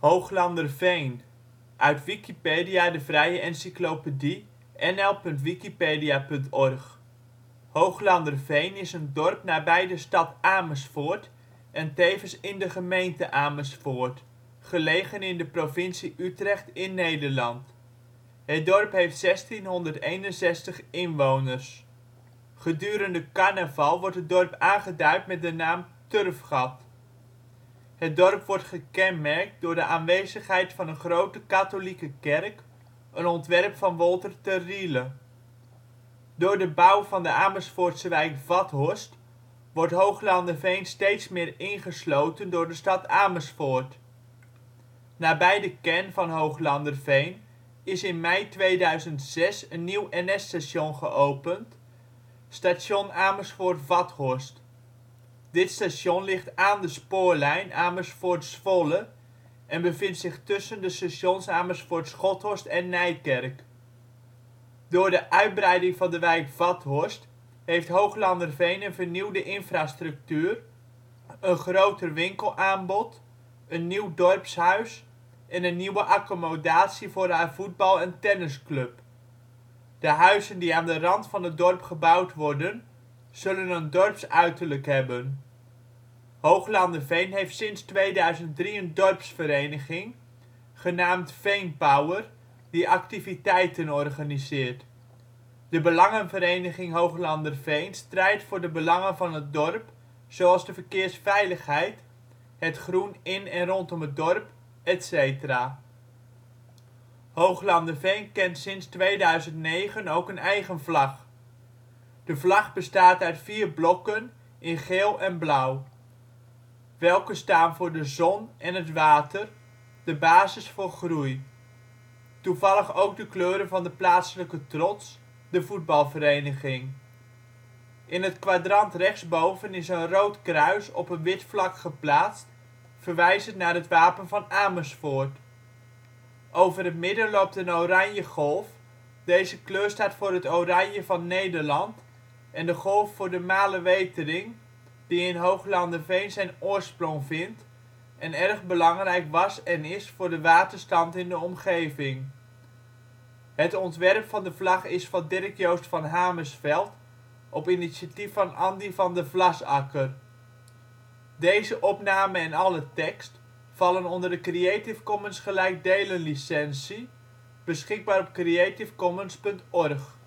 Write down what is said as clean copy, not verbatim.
Hooglanderveen, uit Wikipedia, de vrije encyclopedie. nl.wikipedia.org. Hooglanderveen is een dorp nabij de stad Amersfoort en tevens in de gemeente Amersfoort, gelegen in de provincie Utrecht in Nederland. Het dorp heeft 1661 inwoners. Gedurende carnaval wordt het dorp aangeduid met de naam Turfgat. Het dorp wordt gekenmerkt door de aanwezigheid van een grote katholieke kerk, een ontwerp van Wolter te Riele. Door de bouw van de Amersfoortse wijk Vathorst wordt Hooglanderveen steeds meer ingesloten door de stad Amersfoort. Nabij de kern van Hooglanderveen is in mei 2006 een nieuw NS-station geopend: Station Amersfoort-Vathorst. Dit station ligt aan de spoorlijn Amersfoort - Zwolle en bevindt zich tussen de stations Amersfoort-Schothorst en Nijkerk. Door de uitbreiding van de wijk Vathorst heeft Hooglanderveen een vernieuwde infrastructuur, een groter winkelaanbod, een nieuw dorpshuis en een nieuwe accommodatie voor haar voetbal - en tennisclub. De huizen die aan de rand van het dorp gebouwd worden, zullen een dorpsuiterlijk hebben. Hooglanderveen heeft sinds 2003 een dorpsvereniging, genaamd Veenpower, die activiteiten organiseert. De Belangenvereniging Hooglanderveen strijdt voor de belangen van het dorp, zoals de verkeersveiligheid, het groen in en rondom het dorp, etc. Hooglanderveen kent sinds 2009 ook een eigen vlag. De vlag bestaat uit 4 blokken in geel en blauw, welke staan voor de zon en het water, de basis voor groei. Toevallig ook de kleuren van de plaatselijke trots, de voetbalvereniging. In het kwadrant rechtsboven is een rood kruis op een wit vlak geplaatst, verwijzend naar het wapen van Amersfoort. Over het midden loopt een oranje golf, deze kleur staat voor het oranje van Nederland en de golf voor de Malewetering die in Hooglanderveen zijn oorsprong vindt en erg belangrijk was en is voor de waterstand in de omgeving. Het ontwerp van de vlag is van Dirk-Joost van Hamersveld op initiatief van Andy van de Vlasakker. Deze opname en alle tekst vallen onder de Creative Commons gelijkdelen licentie, beschikbaar op creativecommons.org